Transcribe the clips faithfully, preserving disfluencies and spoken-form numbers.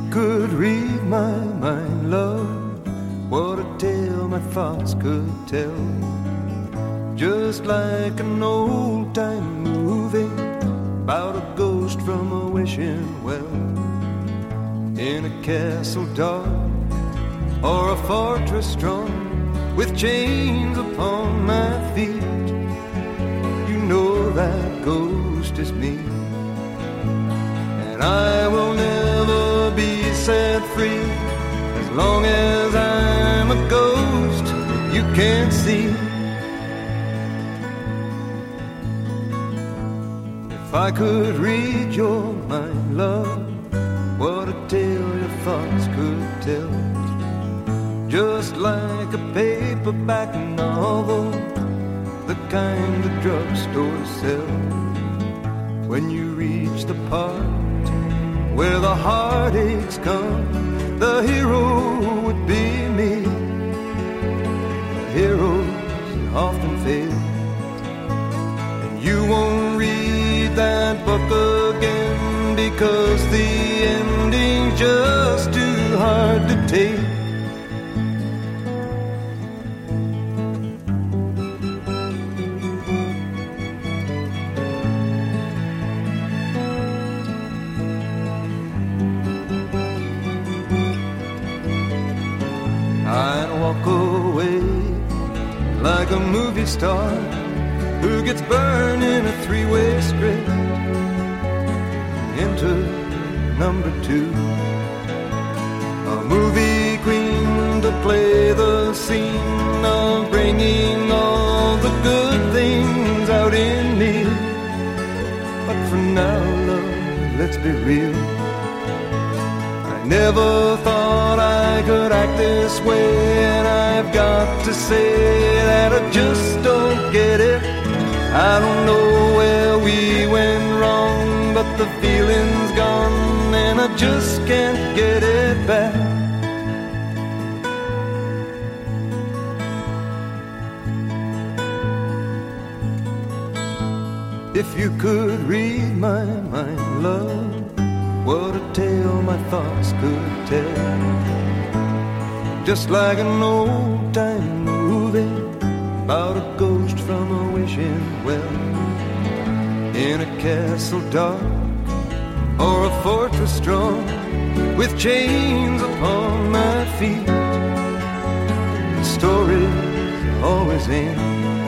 could read my mind, love, what a tale my thoughts could tell. Just like an old-time movie about a ghost from a wishing well, in a castle dark or a fortress strong with chains upon my feet. You know that ghost is me, and I will never be set free as long as I'm a ghost you can't see. If I could read your mind, love, what a tale your thoughts could tell. Just like a paperback novel, the kind the drugstore sells. When you reach the part where the heartaches come, the hero would be me. The heroes often fail, and you won't read that book again because the ending's just too hard to take. I'd walk away like a movie star who gets burned in a three-way script. Enter number two, a movie queen to play the scene of bringing all the good things out in me. But for now, love, let's be real, I never thought I could act this way, and I've got to say that I just don't get it. I don't know where we went wrong, but the feeling's gone and I just can't get it back. If you could read my mind, love, what a tale my thoughts could tell. Just like an old-time movie about a ghost from a wishing well, in a castle dark or a fortress strong with chains upon my feet. The stories always end.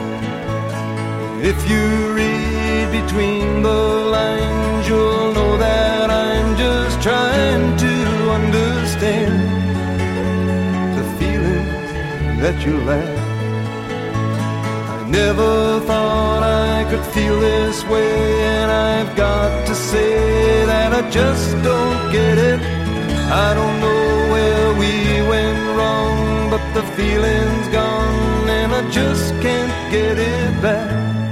If you read between the lines, you'll know that I'm just trying to understand the feelings that you lack. I never thought I could feel this way, and I've got to say that I just don't get it. I don't know where we went wrong, but the feeling's gone and I just can't get it back.